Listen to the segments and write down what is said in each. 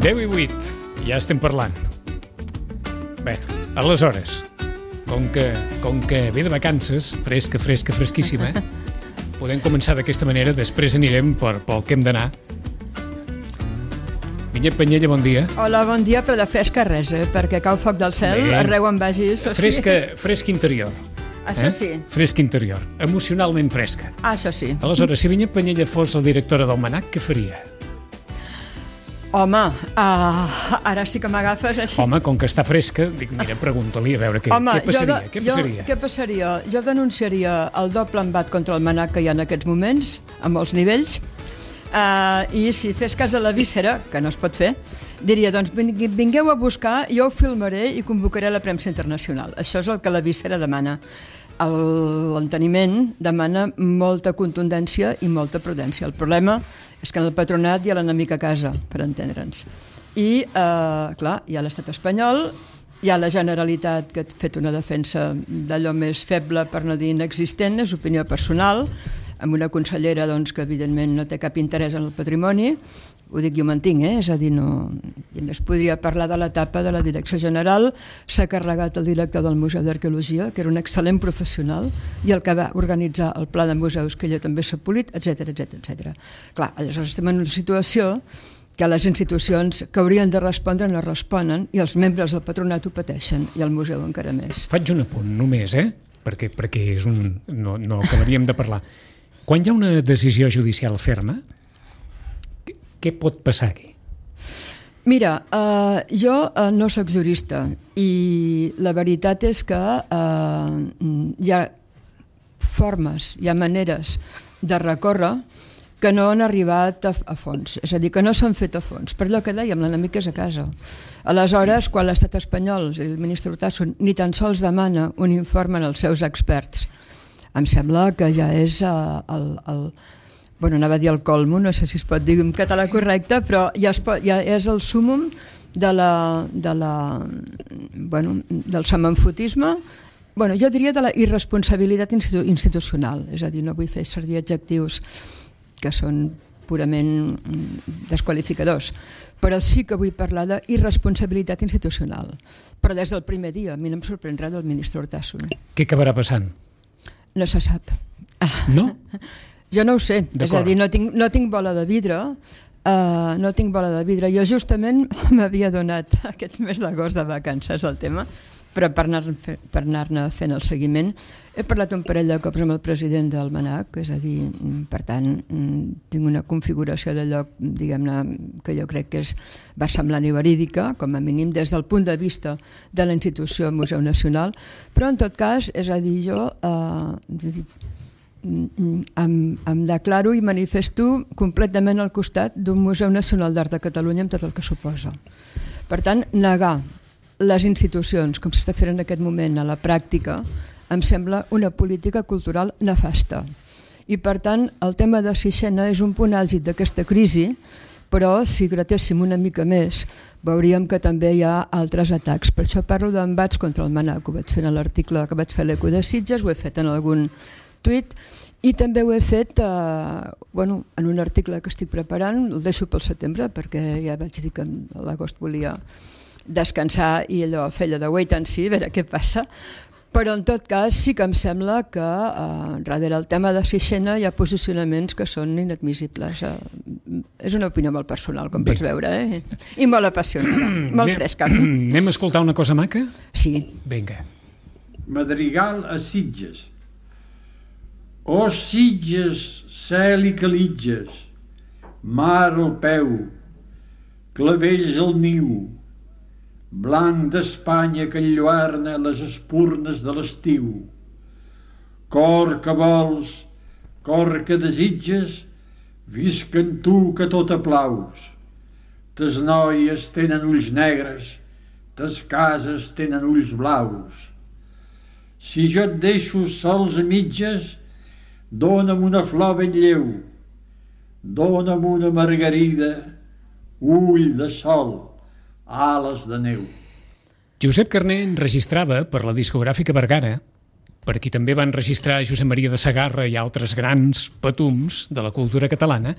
10 i 8, ja estem parlant. Bé, aleshores, com que ve de vacances, fresquíssima, podem començar d'aquesta manera, després anirem pel que hem d'anar. Vinyet Penyella, bon dia. Hola, bon dia, però de fresca res, perquè cau foc del cel, arreu on vagis. Fresca interior. Això sí. Fresca interior, emocionalment fresca. Això sí. Aleshores, si Vinyet Penyella fos la directora del MNAC, què faria? Home, ara sí que m'agafes així. Home, com que està fresca, dic, mira, pregunta-li a veure què passaria. Què passaria? Jo denunciaria el doble embat contra el MNAC que hi ha en aquests moments, a molts nivells, i si fes cas a la víscera, que no es pot fer, diria, doncs vingueu a buscar, jo ho filmaré i convocaré la premsa internacional. Això és el que la víscera demana. L'enteniment demana molta contundència i molta prudència. El problema és que en el patronat hi ha l'enemic a casa, per entendre'ns. I, clar, hi ha l'estat espanyol, hi ha la Generalitat que ha fet una defensa d'allò més feble, per no dir inexistent, és opinió personal, amb una consellera doncs, que evidentment no té cap interès en el patrimoni, ho dic, jo mantinc, és a dir, no... I més podria parlar de l'etapa de la direcció general, s'ha carregat el director del Museu d'Arqueologia, que era un excel·lent professional, i el que va organitzar el pla de museus, que ella també s'ha polit, etc. Clar, aleshores estem en una situació que les institucions que haurien de respondre no responen i els membres del patronat ho pateixen, i el museu encara més. Faig un apunt només, perquè és un... no acabaríem de parlar. Quan hi ha una decisió judicial ferma, què pot passar aquí? Mira, jo no sóc jurista i la veritat és que hi ha formes, hi ha maneres de recórrer que no han arribat a fons, és a dir, que no s'han fet a fons. Per allò que dèiem, l'enemic és a casa. Aleshores, quan l'estat espanyol i el ministre Urtasun ni tan sols demana un informe als seus experts, em sembla que ja és anava a dir el colmo, no sé si es pot dir en català correcte, però ja és el súmum del semenfotisme, jo diria de la irresponsabilitat institucional, és a dir, no vull fer servir adjectius que són purament desqualificadors, però sí que vull parlar d'irresponsabilitat institucional. Però des del primer dia, a mi no em sorprendrà del ministre Urtasun. Què acabarà passant? No se sap. No? Jo no ho sé, és a dir, no tinc bola de vidre, Jo justament m'havia donat aquest mes d'agost de vacances al tema, però per anar-ne fent el seguiment he parlat un parell de cops amb el president del MNAC, és a dir, per tant, tinc una configuració de lloc, diguem-ne, que jo crec que és versemblant i verídica, com a mínim des del punt de vista de la institució Museu Nacional, però en tot cas, és a dir, jo em declaro i manifesto completament al costat d'un Museu Nacional d'Art de Catalunya amb tot el que suposa. Per tant, negar les institucions, com s'està fent en aquest moment a la pràctica, em sembla una política cultural nefasta. I per tant, el tema de Sixena és un punt àlgid d'aquesta crisi, però si gratéssim una mica més, veuríem que també hi ha altres atacs. Per això parlo d'embats contra el MNAC, ho vaig fer en l'article que vaig fer a l'Eco de Sitges, ho he fet en algun tuit, i també ho he fet en un article que estic preparant, el deixo pel setembre, perquè ja vaig dir que a l'agost volia descansar i allò feia de wait and see, a veure què passa, però en tot cas sí que em sembla que darrere el tema de Sixena hi ha posicionaments que són inadmissibles. És una opinió molt personal, com pots veure, i molt apassionada, molt fresca. Anem a escoltar una cosa maca? Sí. Vinga. Madrigal a Sitges. Oh Sitges, cel i calitges, mar al peu, clavells al niu, blanc d'Espanya que enlluarna les espurnes de l'estiu. Cor que vols, cor que desitges, visquen tu que tot aplaus. Tes noies tenen ulls negres, tes cases tenen ulls blaus. Si jo et deixo sols a mitges, dona'm una flor ben lleu, dona'm una margarida, ull de sol, ales de neu. Josep Carner enregistrava per la discogràfica Bergara, per qui també va enregistrar Josep Maria de Sagarra i altres grans patums de la cultura catalana,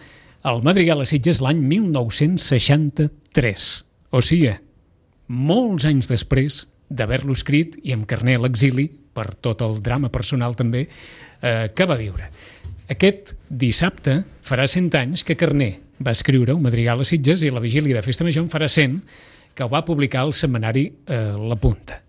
el Madrigal a Sitges l'any 1963. O sigui, molts anys després d'haver-lo escrit i amb Carner a l'exili, per tot el drama personal també, que va viure. Aquest dissabte farà 100 anys que Carner va escriure un Madrigal a Sitges i la vigília de Festa Major en farà 100 que ho va publicar al setmanari La Punta.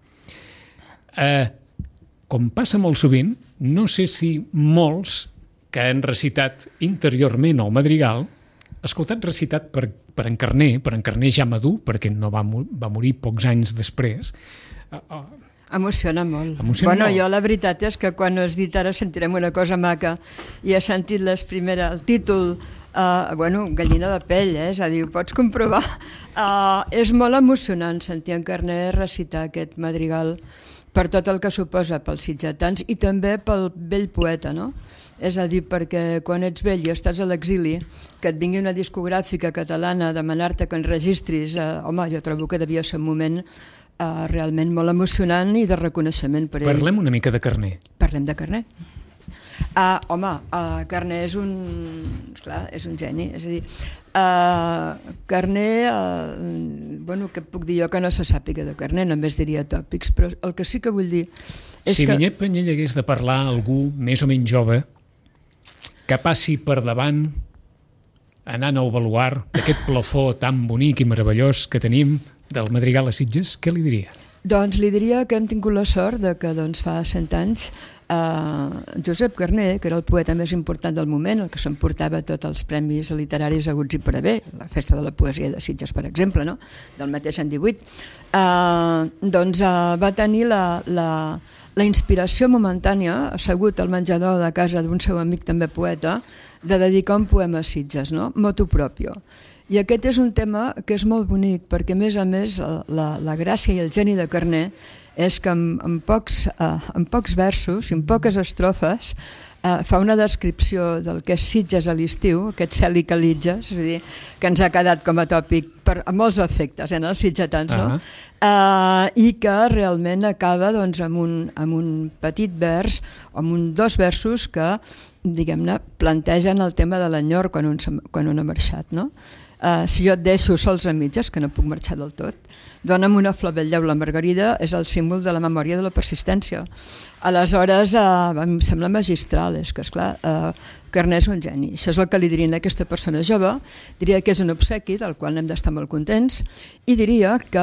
Com passa molt sovint, no sé si molts que han recitat interiorment el Madrigal, escoltat recitat per en Carner ja madur, perquè no va morir pocs anys després. Emociona molt. Jo la veritat és que quan has dit ara sentirem una cosa maca i he sentit el títol, gallina de pell, és a dir, ho pots comprovar. És molt emocionant sentir en Carner recitar aquest madrigal per tot el que suposa pels sitgetans i també pel vell poeta, no? És a dir, perquè quan ets vell i estàs a l'exili, que et vingui una discogràfica catalana a demanar-te que enregistris, jo trobo que devia ser un moment realment molt emocionant i de reconeixement per ell. Parlem una mica de Carner. Parlem de Carner. Carner és un geni, és a dir, Carner, què puc dir jo que no se sàpiga de Carner, només diria tòpics, però el que sí que vull dir és que... Si Vinyet Penyell hagués de parlar a algú més o menys jove que passi per davant anant al baluard d'aquest plafó tan bonic i meravellós que tenim del Madrigal a Sitges, què li diria? Doncs li diria que hem tingut la sort de que fa 100 anys Josep Carner, que era el poeta més important del moment, el que s'emportava tots els premis literaris haguts i per haver, la Festa de la Poesia de Sitges, per exemple, no? Del mateix any 18, va tenir la inspiració momentània, assegut al menjador de casa d'un seu amic també poeta, de dedicar un poema a Sitges, no? Motu proprio. I aquest és un tema que és molt bonic, perquè a més la gràcia i el geni de Carner és que en pocs versos i en poques estrofes fa una descripció del que és Sitges a l'estiu, aquest cel i calitges, és a dir, que ens ha quedat com a tòpic a molts efectes, els sitgetans, no? I que realment acaba amb un petit vers, o amb dos versos que, diguem-ne, plantegen el tema de l'enyor quan un ha marxat, no? Si jo et deixo sols a mitges, que no puc marxar del tot, dona'm una flor del lleu, la margarida és el símbol de la memòria de la persistència. Aleshores, em sembla magistral, és que, esclar, Carner és un geni. Això és el que li diria a aquesta persona jove, diria que és un obsequi del qual hem d'estar molt contents i diria que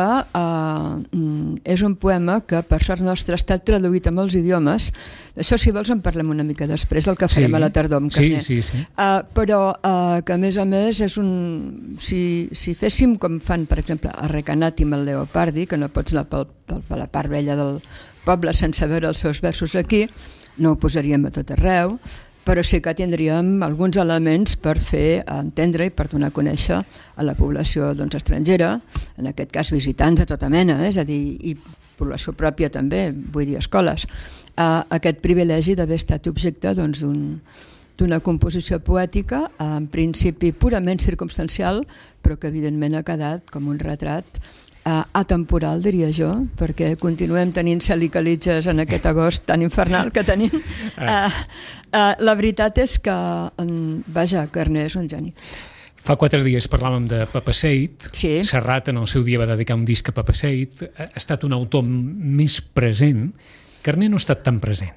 és un poema que per sort nostra ha estat traduït a molts idiomes. D'això, si vols, en parlem una mica després del que farem a la tardor amb Carner. Sí. Però que a més és un... Si féssim com fan, per exemple, a Recanati amb el Leopardi, que no pots anar per la part vella del poble sense veure els seus versos aquí, no ho posaríem a tot arreu, però sí que tindríem alguns elements per fer entendre i per donar a conèixer a la població estrangera, en aquest cas visitants de tota mena, és a dir, i població pròpia també, vull dir escoles, aquest privilegi d'haver estat objecte d'una composició poètica, en principi purament circumstancial, però que evidentment ha quedat com un retrat atemporal, diria jo, perquè continuem tenint cel i calitges en aquest agost tan infernal que tenim. La veritat és que, Carner és un geni. Fa 4 dies parlàvem de Papaseit. Sí. Serrat en el seu dia va dedicar un disc a Papaseit. Ha estat un autor més present. Carner no ha estat tan present.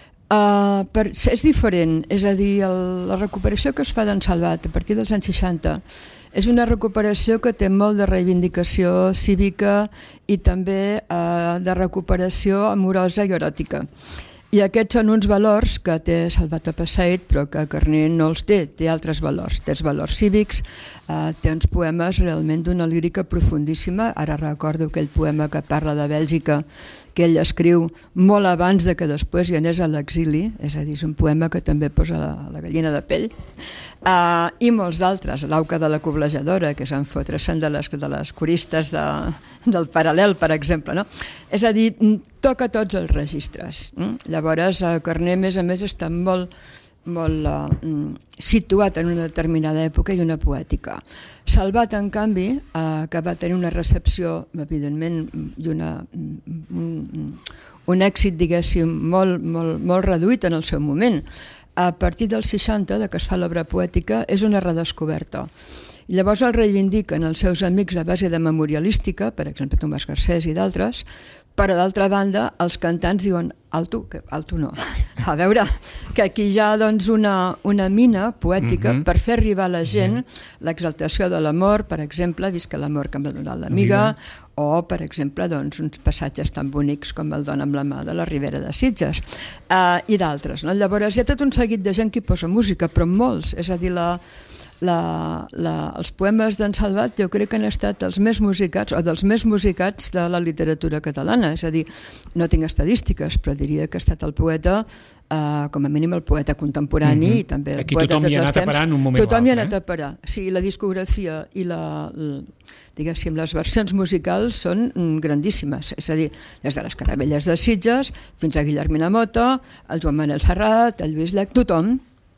És diferent, és a dir, la recuperació que es fa d'en Salvat a partir dels anys 60 és una recuperació que té molt de reivindicació cívica i també de recuperació amorosa i eròtica. I aquests són uns valors que té Salvat Papaseit, però que Carner no els té altres valors. Té els valors cívics, té uns poemes realment d'una lírica profundíssima. Ara recordo aquell poema que parla de Bèlgica, que ell escriu molt abans de que després hi anés a l'exili, és a dir, és un poema que també posa la gallina de pell, i molts d'altres, l'Auca de la Coblejadora, que és en fotre-se'n de les coristes del Paral·lel, per exemple, no? És a dir, toca tots els registres. Llavors, Carner, a més, està molt situat en una determinada època i una poètica. Salvat, en canvi, que va tenir una recepció, evidentment, i un èxit, diguéssim, molt reduït en el seu moment. a partir dels 60, de que es fa l'obra poètica, és una redescoberta. I llavors el reivindiquen els seus amics a base de memorialística, per exemple Tomàs Garcés i d'altres, però d'altra banda els cantants diuen alto no, a veure, que aquí hi ha doncs, una mina poètica per fer arribar a la gent l'exaltació de l'amor, per exemple, visca l'amor que m'ha donat l'amiga, o per exemple doncs, uns passatges tan bonics com el Dona amb la mà de la Ribera de Sitges i d'altres. No? Llavors hi ha tot un seguit de gent que hi posa música, però molts, és a dir, els poemes d'en Salvat jo crec que han estat els més musicats o dels més musicats de la literatura catalana, és a dir, no tinc estadístiques però diria que ha estat el poeta com a mínim el poeta contemporani i també el aquí poeta tothom hi ha anat a parar en un moment o altre. Tothom hi ha anat a parar, sí, la discografia i diguéssim, les versions musicals són grandíssimes, és a dir, des de les Caravelles de Sitges fins a Guillermina Mota, el Joan Manel Serrat, el Lluís Llach, tothom.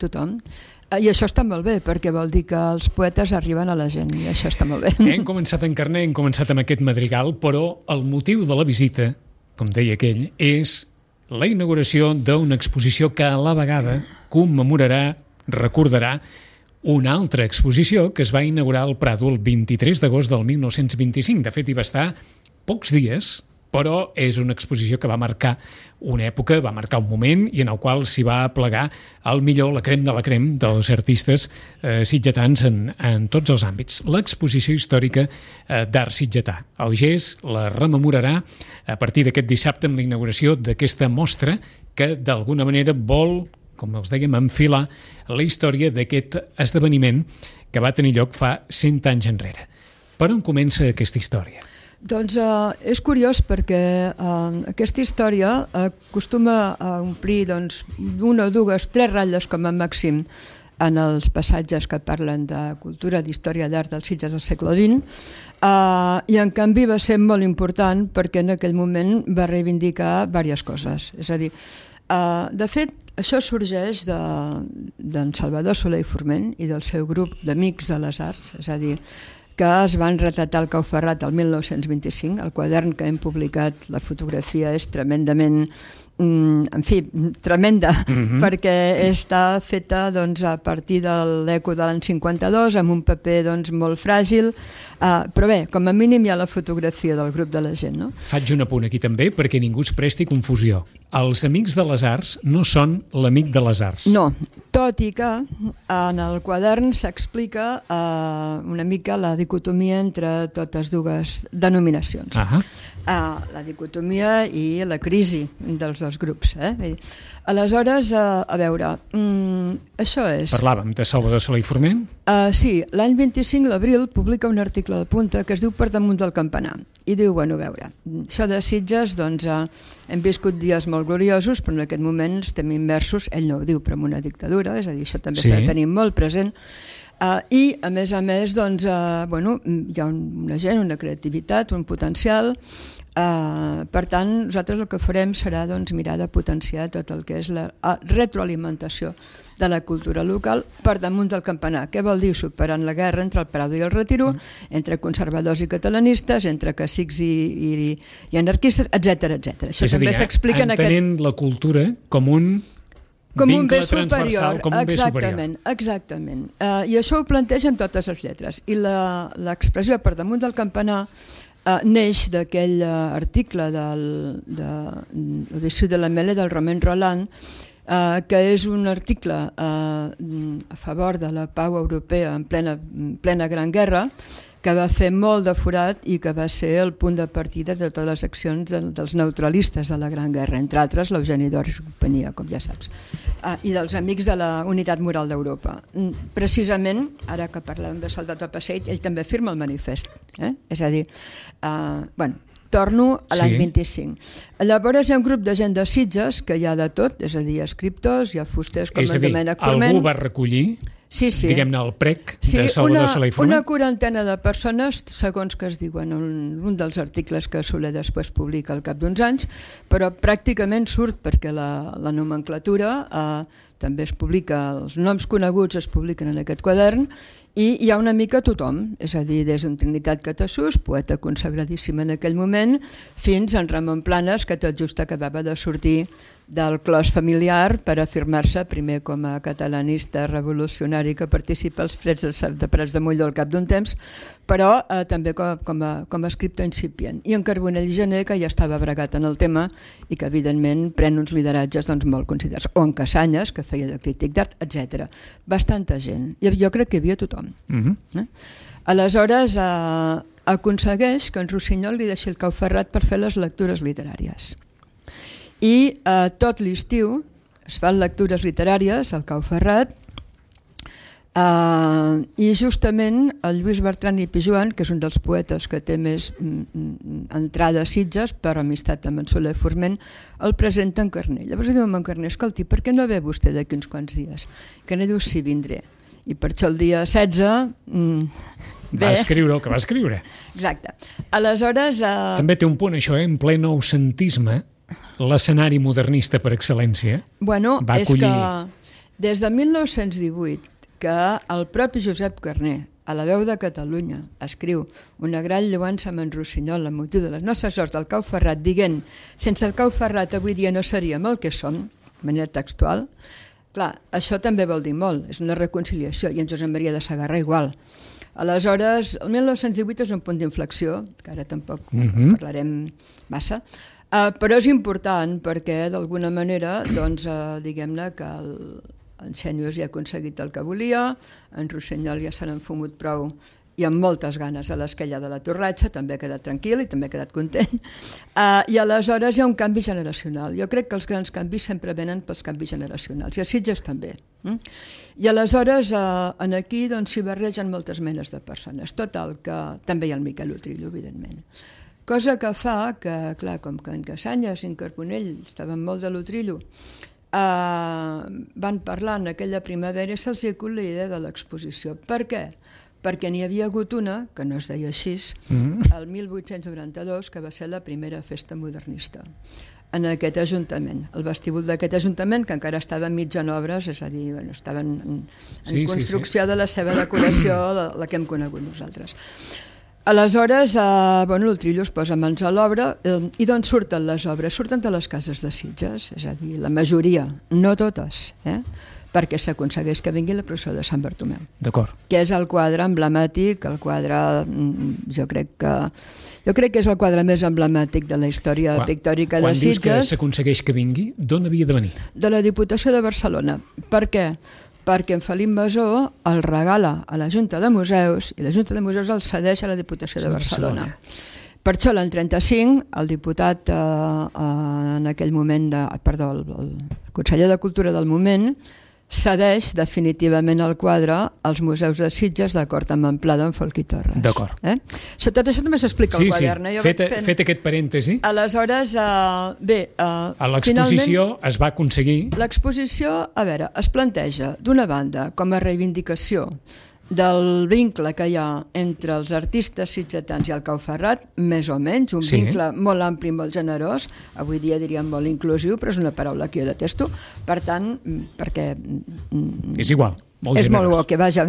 I això està molt bé, perquè vol dir que els poetes arriben a la gent, i això està molt bé. Hem començat en carner, hem començat amb aquest madrigal, però el motiu de la visita, com deia aquell, és la inauguració d'una exposició que a la vegada commemorarà, recordarà, una altra exposició que es va inaugurar al Prado el 23 d'agost del 1925. De fet, hi va estar pocs dies, però és una exposició que va marcar una època, va marcar un moment i en el qual s'hi va plegar el millor, la crem de la crem dels artistes sitgetans en tots els àmbits. L'exposició històrica d'art sitgetà. El GES la rememorarà a partir d'aquest dissabte amb la inauguració d'aquesta mostra que d'alguna manera vol, com els dèiem, enfilar la història d'aquest esdeveniment que va tenir lloc fa 100 anys enrere. Per on comença aquesta història? Doncs és curiós perquè aquesta història acostuma a omplir una, dues, tres ratlles com a màxim en els passatges que parlen de cultura, d'història d'art dels Sitges del segle XX i en canvi va ser molt important perquè en aquell moment va reivindicar diverses coses. És a dir, de fet, això sorgeix d'en Salvador Soler i Forment i del seu grup d'amics de les arts, és a dir, que es van retratar al Cau Ferrat el 1925. El quadern que hem publicat, la fotografia és tremendament, en fi, tremenda, perquè està feta a partir de l'eco de l'any 52, amb un paper molt fràgil, però bé, com a mínim hi ha la fotografia del grup de la gent. No? Faig un apunt aquí també perquè ningú es presti confusió. Els amics de les arts no són l'amic de les arts. No, tot i que en el quadern s'explica una mica la dicotomia entre totes dues denominacions. La dicotomia i la crisi dels dos grups. Aleshores, a veure, això és... Parlàvem de Salvador Soler i Forment? Sí, l'any 25, l'abril, publica un article de punta que es diu Per damunt del campanar. I diu, bueno, a veure, això de Sitges, hem viscut dies molt gloriosos, però en aquest moment estem immersos, ell no ho diu, però en una dictadura, és a dir, això també s'ha de tenir molt present. I, a més, hi ha una gent, una creativitat, un potencial. Per tant, nosaltres el que farem serà mirar de potenciar tot el que és la retroalimentació de la cultura local per damunt del campanar. Què vol dir? Superant la guerra entre el Prado i el Retiro, entre conservadors i catalanistes, entre cacics i anarquistes, etc. Això també s'explica en aquest... Entenent la cultura com un vincle transversal, com un bé superior. Exactament. I això ho planteja en totes les lletres. I l'expressió per damunt del campanar neix d'aquell article de l'Odisseu de la Mele del Romain Rolland, que és un article a favor de la pau europea en plena Gran Guerra, que va fer molt de forat i que va ser el punt de partida de totes les accions dels neutralistes de la Gran Guerra, entre altres l'Eugeni d'Ors i companyia, com ja saps, i dels amics de la Unitat Moral d'Europa. Precisament, ara que parlàvem de Soldat al Passeig, ell també firma el manifest. És a dir, torno a l'any 25. Llavors hi ha un grup de gent de Sitges que hi ha de tot, és a dir, escriptors, hi ha fusters com en Domènec Forment. Algú va recollir, diguem-ne, el prec de Salvador Soler i Forment? Una quarantena de persones, segons que es diuen un dels articles que Soler després publica al cap d'uns anys, però pràcticament surt perquè la nomenclatura també es publica, els noms coneguts es publiquen en aquest quadern I hi ha una mica tothom, és a dir, des d'en Trinitat Catassús, poeta consagradíssima en aquell moment, fins en Ramon Planes, que tot just acabava de sortir del clos familiar per afirmar-se primer com a catalanista revolucionari que participa als freds de Prats de Molló al cap d'un temps, però també com a escriptor incipient. I en Carbonell Gener, que ja estava bregat en el tema i que evidentment pren uns lideratges doncs, molt considerats. O en Casanyes, que feia de crític d'art, etc. Bastanta gent. Jo crec que hi havia tothom. Aleshores, aconsegueix que en Rossinyol li deixi el cau ferrat per fer les lectures literàries. I tot l'estiu es fan lectures literàries al cau ferrat i justament el Lluís Bertran i Pijoan, que és un dels poetes que té més entrada a Sitges per amistat amb en Soler Forment, el presenta en Carner. Llavors diu en Carner, escolti, per què no ve vostè d'aquí uns quants dies? Carner diu, sí, vindré. I per això el dia 16... va escriure el que va escriure. Exacte. Aleshores... També té un punt, això, en ple noucentisme, l'escenari modernista per excel·lència, va acollir... És que des de 1918 que el propi Josep Carner, a La Veu de Catalunya, escriu una gran lloança amb en Rossinyol amb motiu de les nostres horts del cau ferrat, dient, sense el cau ferrat avui dia no seríem el que som, de manera textual. Clar, això també vol dir molt, és una reconciliació, i en Josep Maria de Sagarra igual. Aleshores, el 1918 és un punt d'inflexió, que ara tampoc parlarem massa, però és important perquè d'alguna manera, doncs, diguem-ne que en Xènius ja ha aconseguit el que volia, en Rossinyol ja se n'han fumut prou i amb moltes ganes a l'esquella de la torratxa, també ha quedat tranquil i també ha quedat content, i aleshores hi ha un canvi generacional. Jo crec que els grans canvis sempre venen pels canvis generacionals, i a Sitges també. I aleshores aquí s'hi barregen moltes menes de persones, total, que també hi ha el Miquel Utrillo, evidentment. Cosa que fa que, clar, com que en Casanyes i en Carbonell estaven molt de l'Utrillo, van parlar en aquella primavera i se'ls acut la idea de l'exposició. Per què? Perquè n'hi havia hagut una, que no es deia així, el 1892, que va ser la primera festa modernista en aquest ajuntament, el vestíbul d'aquest ajuntament, que encara estava mig en obres, és a dir, estava en construcció de la seva decoració, la que hem conegut nosaltres. Aleshores, l'Utrillo es posa mans a l'obra i d'on surten les obres? Surten de les cases de Sitges, és a dir, la majoria, no totes, perquè s'aconsegueix que vingui la processó de Sant Bartomeu. D'acord. Que és el quadre emblemàtic, el quadre, jo crec que és el quadre més emblemàtic de la història pictòrica de Sitges. Quan dius que s'aconsegueix que vingui, d'on havia de venir? De la Diputació de Barcelona. Per què? Perquè en Felip Masó el regala a la Junta de Museus i la Junta de Museus el cedeix a la Diputació de Barcelona. Per això l'any 35 el diputat en aquell moment, el conseller de Cultura del moment, cedeix definitivament el quadre als museus de Sitges d'acord amb Amplada, en Folch i Torres. D'acord. Tot això també s'explica al quadern. Fet aquest parèntesi. Aleshores, a l'exposició es va aconseguir... L'exposició, a veure, es planteja d'una banda com a reivindicació del vincle que hi ha entre els artistes sitgetans i el cau ferrat, més o menys, un vincle molt ampli i molt generós, avui dia diríem molt inclusiu, però és una paraula que jo detesto, per tant, perquè... És igual, molt generós. És molt bo, que vaja...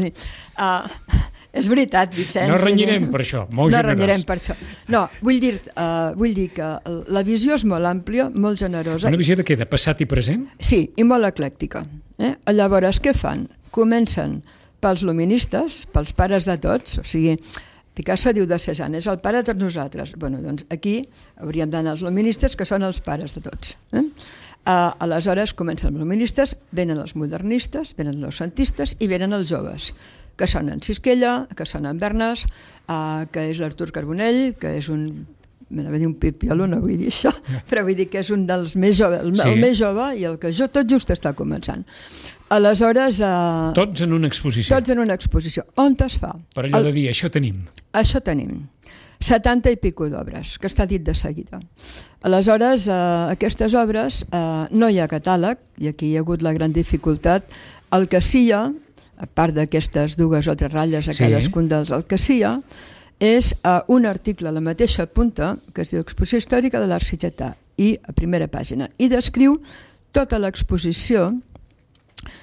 És veritat, Vicenç. No renyirem per això, molt generós. No renyirem per això. No, vull dir que la visió és molt àmplia, molt generosa. Una visió de què? De passat i present? Sí, i molt eclèctica. Llavors, què fan? Comencen pels luministes, pels pares de tots, o sigui, Picasso diu de Cézanne, és el pare de tots nosaltres. Bueno, doncs aquí hauríem d'anar als luministes, que són els pares de tots. Aleshores comencen els luministes, venen els modernistes, venen els noucentistes i venen els joves, que són en Sisquella, que són en Bernas, que és l'Artur Carbonell, que és un... m'anava a dir un pipiolo, no vull dir això, però vull dir que és un dels més joves, el més jove i el que tot just està començant. Aleshores... Tots en una exposició. Tots en una exposició. On es fa? Per allò de dir, això tenim. Això tenim. 70 i pico d'obres, que està dit de seguida. Aleshores, aquestes obres no hi ha catàleg, i aquí hi ha hagut la gran dificultat. El que sí hi ha, a part d'aquestes 2 o 3 ratlles a cadascun dels el que sí hi ha, és un article a la mateixa punta que es diu Exposició Històrica de l'Art Sitgetà, i a primera pàgina, i descriu tota l'exposició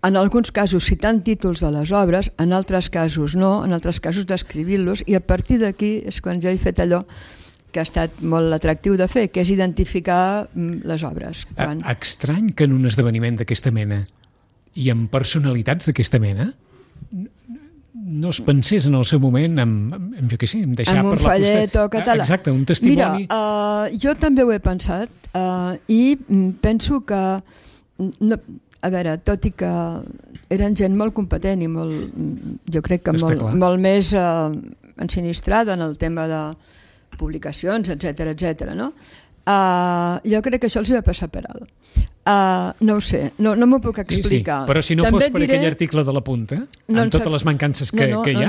en alguns casos citant títols de les obres, en altres casos no, en altres casos descrivint-los, i a partir d'aquí és quan jo he fet allò que ha estat molt atractiu de fer, que és identificar les obres. Estrany que en un esdeveniment d'aquesta mena i amb personalitats d'aquesta mena no es pensés en el seu moment en jo què sé, en deixar per la posta... En un follet o català. Exacte, un testimoni... Mira, jo també ho he pensat i penso que... No, a veure, tot i que eren gent molt competent i molt, jo crec que molt més ensinistrada en el tema de publicacions, etc., no? Jo crec que això els va passar per alt. No ho sé, no m'ho puc explicar. Sí, però si no fos per aquell article de la Punta, amb totes les mancances que hi ha... No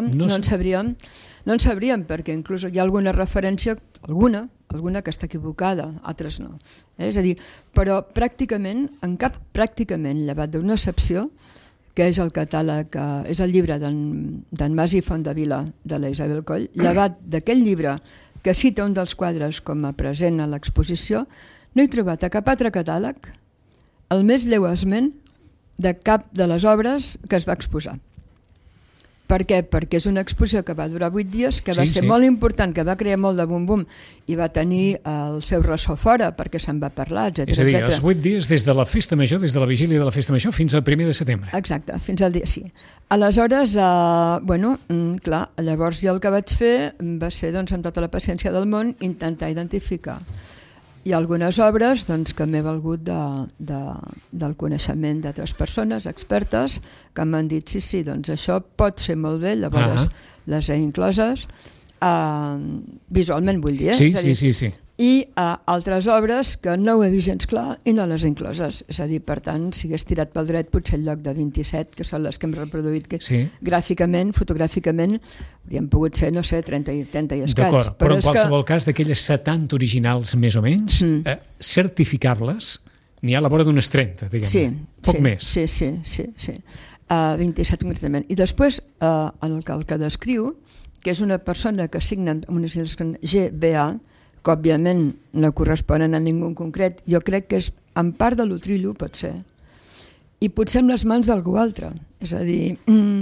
en sabríem, perquè inclús hi ha alguna referència, alguna que està equivocada, altres no. És a dir, però pràcticament, llevat d'una excepció, que és el catàleg, és el llibre d'en Mas i Fontdevila, de la Isabel Coll, llevat d'aquell llibre que cita un dels quadres com a present a l'exposició, no he trobat a cap altre catàleg el més lleu esment de cap de les obres que es va exposar. Per què? Perquè és una exposició que va durar 8 dies, que va ser molt important, que va crear molt de bum-bum i va tenir el seu ressò fora perquè se'n va parlar, etc. És a dir, els 8 dies des de la festa major, des de la vigília de la festa major fins al 1 de setembre. Exacte, fins al dia, sí. Aleshores, clar, llavors jo el que vaig fer va ser, doncs, amb tota la paciència del món, intentar identificar. Hi ha algunes obres que m'he valgut del coneixement d'altres persones, expertes, que m'han dit sí, doncs això pot ser molt bé, llavors les he incloses, visualment vull dir, sí. I altres obres que no ho he vist gens clar i no les he incloses. És a dir, per tant, si hagués tirat pel dret potser el lloc de 27, que són les que hem reproduït gràficament, fotogràficament, haurien pogut ser, no sé, 30 i escaig. D'acord, però en qualsevol cas, d'aquelles 70 originals més o menys, certificables, n'hi ha a la vora d'unes 30, diguem-ne. Poc més. Sí. 27 concretament. I després, el que descriu, que és una persona que signa amb unes GBA, que òbviament no corresponen a ningú en concret, jo crec que és en part de l'Utrillo, pot ser, i potser amb les mans d'algú altre, és a dir,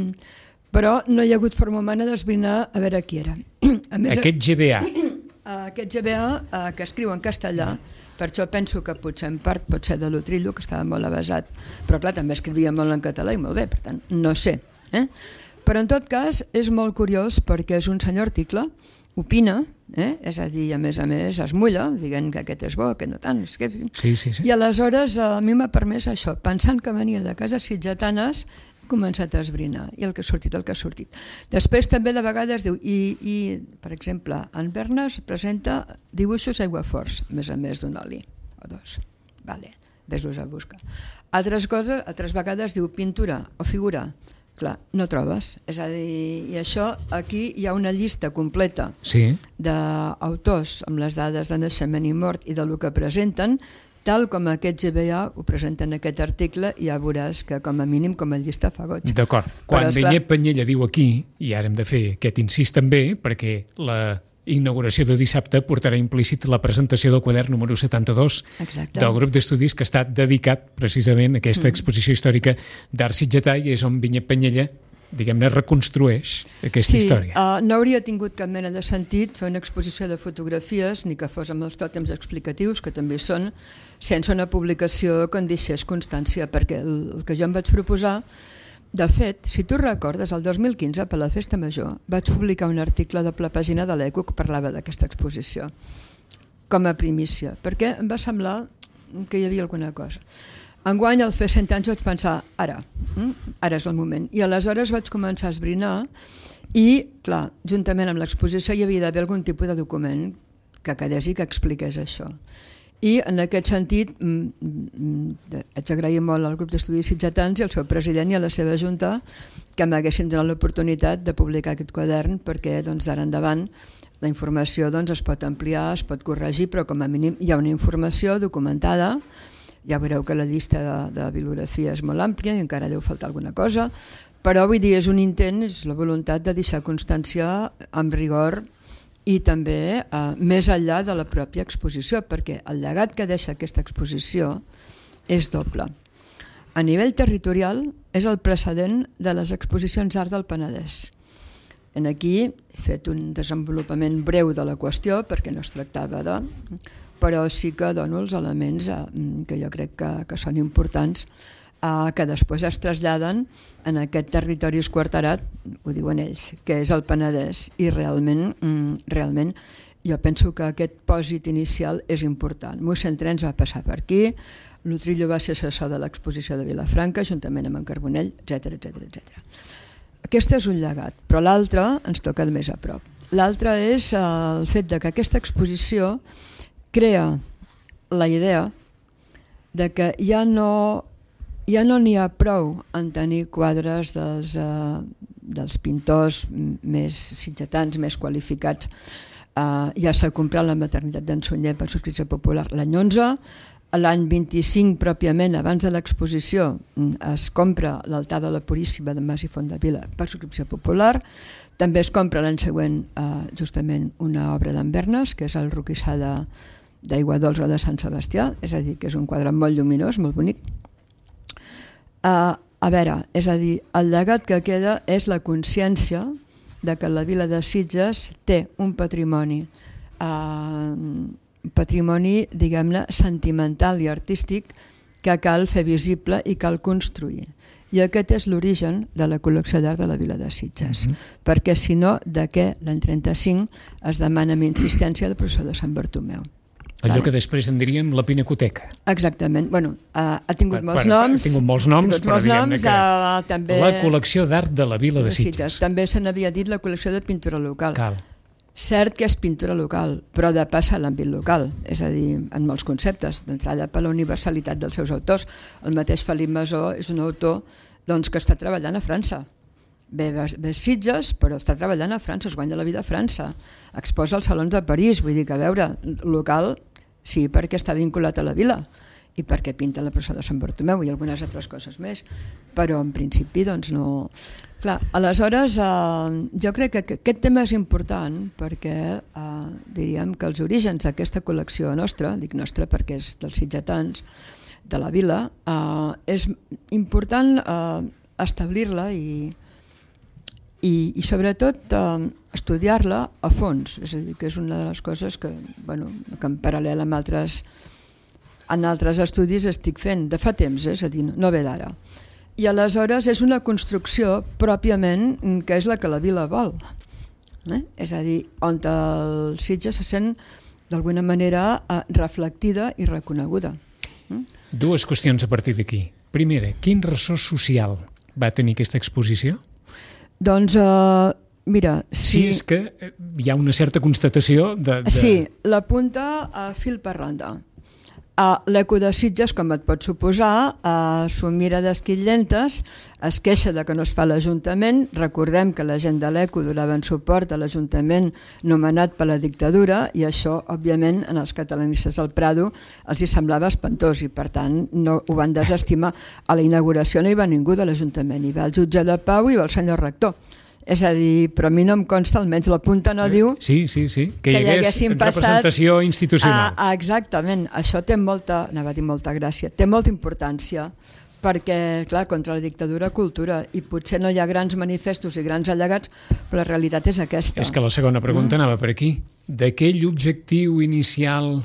però no hi ha hagut forma humana d'esbrinar a veure qui era. Aquest GBA. Aquest GBA que escriu en castellà, per això penso que potser en part pot ser de l'Utrillo, que estava molt avasat, però clar, també escrivia molt en català i molt bé, per tant, no sé. Però en tot cas és molt curiós perquè és un senyor article, opina, és a dir, a més es mulla, dient que aquest és bo, aquest no tant. Sí. I aleshores a mi m'ha permès això, pensant que venia de cases sitgetanes, he començat a esbrinar, i el que ha sortit. Després també de vegades diu, i per exemple, en Bernas presenta dibuixos aiguaforts, a més d'un oli, o dos. Vale, ves-los a buscar. Altres vegades diu pintura o figura. Clar, no trobes. És a dir, i això, aquí hi ha una llista completa d'autors amb les dades de naixement i mort i del que presenten, tal com aquest GBA ho presenta en aquest article, i ja veuràs que com a mínim com a llista fa goig. D'acord. Quan Vinyet Penyella diu aquí, i ara hem de fer aquest incís també, perquè la inauguració de dissabte portarà implícit la presentació del quadern número 72 del grup d'estudis que està dedicat precisament a aquesta exposició històrica d'art sitgetà, i és on Vinyet Penyella, diguem-ne, reconstrueix aquesta història. No hauria tingut cap mena de sentit fer una exposició de fotografies, ni que fos amb els tòtems explicatius, que també són, sense una publicació que en deixés constància, perquè el que jo em vaig proposar, de fet, si tu recordes, el 2015, per la Festa Major, vaig publicar un article de la pàgina de l'Eco que parlava d'aquesta exposició, com a primícia, perquè em va semblar que hi havia alguna cosa. Enguany, al fer 100 anys, vaig pensar, ara és el moment. I aleshores vaig començar a esbrinar i, clar, juntament amb l'exposició hi havia d'haver algun tipus de document que quedés i que expliqués això. I en aquest sentit haig d'agrair molt al grup d'estudis sitgetans i al seu president i a la seva junta que m'haguessin donat l'oportunitat de publicar aquest quadern, perquè d'ara endavant la informació es pot ampliar, es pot corregir, però com a mínim hi ha una informació documentada. Ja veureu que la llista de bibliografia és molt àmplia i encara deu faltar alguna cosa, però vull dir, és un intent, és la voluntat de deixar constància amb rigor i també més enllà de la pròpia exposició, perquè el llegat que deixa aquesta exposició és doble. a nivell territorial és el precedent de les exposicions d'art del Penedès. Aquí he fet un desenvolupament breu de la qüestió perquè no es tractava de... però sí que dono els elements que jo crec que són importants, que després es traslladen en aquest territori esquarterat, ho diuen ells, que és el Penedès, i realment jo penso que aquest pòsit inicial és important. Mossèn Trens va passar per aquí, l'Utrillo va ser assessor de l'exposició de Vilafranca, juntament amb en Carbonell, etc. Aquest és un llegat, però l'altre ens toca més a prop. L'altre és el fet de que aquesta exposició crea la idea de que ja no n'hi ha prou en tenir quadres dels pintors més sitgetans, més qualificats. Ja s'ha comprat la maternitat d'en Sunyer per subscripció popular l'any 11, l'any 25 pròpiament, abans de l'exposició, es compra l'altar de la Puríssima de Mas i Fondavila per subscripció popular. També es compra l'any següent justament una obra d'en Bernes, que és el Roquissar d'Aigua Dolça de Sant Sebastià, és a dir, que és un quadre molt lluminós, molt bonic. A veure, és a dir, el llegat que queda és la consciència de que la vila de Sitges té un patrimoni, diguem-ne, sentimental i artístic que cal fer visible i cal construir. I aquest és l'origen de la col·lecció d'art de la vila de Sitges. Perquè si no, de què l'any 35 es demana amb insistència el professor de Sant Bartomeu? Allò que després en diríem la Pinacoteca. Exactament. Bueno, ha tingut molts noms. Ha tingut molts noms, però diguem-ne que també la col·lecció d'art de la vila de Sitges. També se n'havia dit la col·lecció de pintura local. Cal. Cert que és pintura local, però de passar a l'àmbit local, és a dir, en molts conceptes, d'entrada per la universalitat dels seus autors. El mateix Felip Masó és un autor que està treballant a França. Ve Sitges, però està treballant a França, es guanya la vida a França. Exposa als salons de París, vull dir que, a veure, local, sí, perquè està vinculat a la vila i perquè pinta la processó de Sant Bartomeu i algunes altres coses més, però en principi doncs no... Clar, aleshores jo crec que aquest tema és important perquè diríem que els orígens d'aquesta col·lecció nostra, dic nostra perquè és dels sitgetans, de la vila, és important establir-la i sobretot estudiar-la a fons, és a dir, que és una de les coses que en paral·lel amb en altres estudis estic fent de fa temps, és a dir, no ve d'ara. I aleshores és una construcció pròpiament que és la que la vila vol. És a dir, on el Sitges se sent d'alguna manera reflectida i reconeguda. Dues qüestions a partir d'aquí. Primera, quin ressò social va tenir aquesta exposició? Doncs, mira... Sí, és que hi ha una certa constatació de... Sí, l'apunta a fil per randa. L'Eco de Sitges, com et pots suposar, s'ho mira d'esquitllentes, es queixa de que no es fa l'Ajuntament. Recordem que la gent de l'Eco donaven suport a l'Ajuntament nomenat per la dictadura i això, òbviament, en els catalanistes del Prado els hi semblava espantós i, per tant, no ho van desestimar. A la inauguració no hi va ningú de l'Ajuntament, hi va el jutge de pau i va el senyor rector. És a dir, però a mi no em consta, almenys la punta no diu... Sí, que hi hagués representació institucional. Exactament, això té molta gràcia, té molta importància, perquè, clar, contra la dictadura cultura, i potser no hi ha grans manifestos i grans allegats, però la realitat és aquesta. És que la segona pregunta anava per aquí. D'aquell objectiu inicial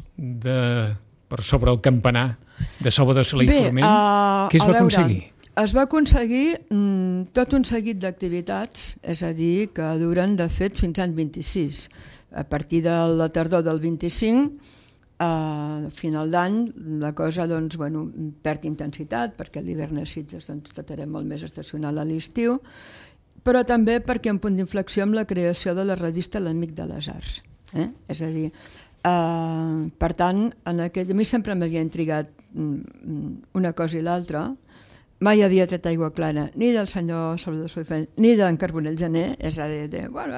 per sobre el campanar de Soba de Solà i Forment, què es va aconseguir? Es va aconseguir tot un seguit d'activitats, és a dir, que duren, de fet, fins l'any 26. A partir de la tardor del 25, a final d'any, la cosa perd intensitat, perquè l'hivern a Sitges tratarà molt més estacional a l'estiu, però també perquè hi ha un punt d'inflexió amb la creació de la revista L'Amic de les Arts. És a dir, per tant, a mi sempre m'havia intrigat una cosa i l'altra. Mai havia tret aigua clara ni del senyor Salvador Solifant ni d'en Carbonell Gener, és a dir,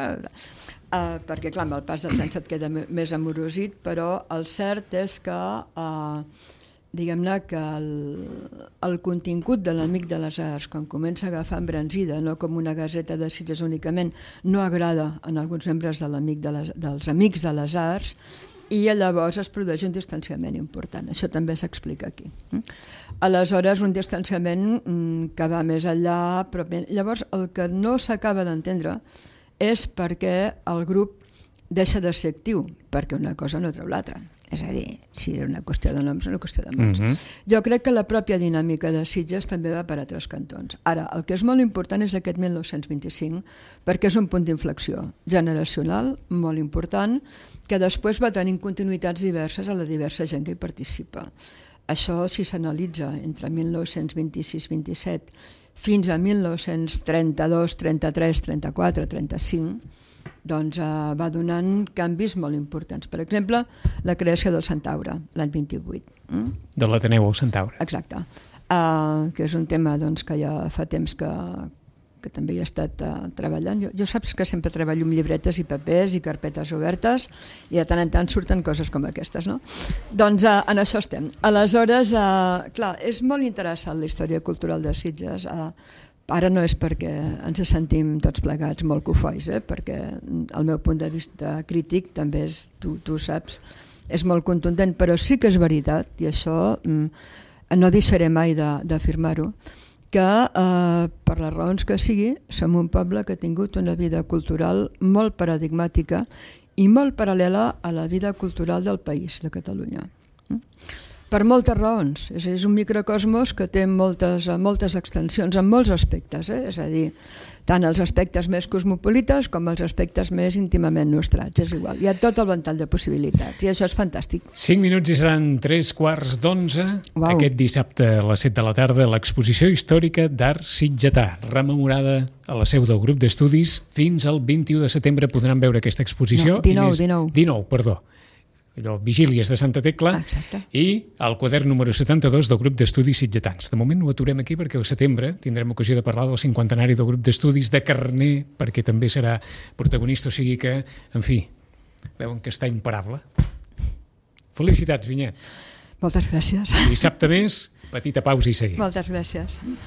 perquè clar, amb el pas dels anys et queda més amorosit, però el cert és que diguem-ne que el contingut de l'Amic de les Arts, quan comença a agafar embranzida, no com una gaseta de Sitges únicament, no agrada en alguns membres dels Amics de les Arts, i llavors es produeix un distanciament important. Això també s'explica aquí. Aleshores, un distanciament que va més enllà, però llavors el que no s'acaba d'entendre és perquè el grup deixa de ser actiu, perquè una cosa no treu l'altra. És a dir, si és una qüestió de noms, una qüestió de mots. Jo crec que la pròpia dinàmica de Sitges també va per altres cantons. Ara, el que és molt important és aquest 1925, perquè és un punt d'inflexió generacional molt important, que després va tenir continuïtats diverses a la diversa gent que hi participa. Això, si s'analitza entre 1926-27 fins a 1932, 33, 34, 35, doncs va donant canvis molt importants. Per exemple, la creació del Centaure, l'any 28. De l'Ateneu al Centaure. Exacte. Que és un tema doncs, que ja fa temps que també hi he estat treballant. Jo saps que sempre treballo amb llibretes i papers i carpetes obertes i de tant en tant surten coses com aquestes, no? Doncs en això estem. Aleshores, clar, és molt interessant la història cultural de Sitges. Ara no és perquè ens sentim tots plegats molt cofois, perquè el meu punt de vista crític també és, tu saps, és molt contundent, però sí que és veritat, i això no deixaré mai d'afirmar-ho, que per les raons que sigui, som un poble que ha tingut una vida cultural molt paradigmàtica i molt paral·lela a la vida cultural del país, de Catalunya. Per moltes raons. És un microcosmos que té moltes extensions en molts aspectes, és a dir, tant els aspectes més cosmopolites com els aspectes més íntimament nostrats, és igual. Hi ha tot el ventall de possibilitats i això és fantàstic. 5 minuts i seran 3:15. Aquest dissabte a les 7 de la tarda l'exposició històrica d'art sitgetà, rememorada a la seu del grup d'estudis. Fins al 21 de setembre podran veure aquesta exposició. 19, perdó. Allò, Vigílies de Santa Tecla. Exacte. I el quadern número 72 del grup d'estudis sitgetans. De moment ho aturem aquí perquè al setembre tindrem ocasió de parlar del 50enari del grup d'estudis de Carner, perquè també serà protagonista, o sigui que, en fi, veuen que està imparable. Felicitats, Vinyet. Moltes gràcies. Dissabte més, petita pausa i seguim. Moltes gràcies.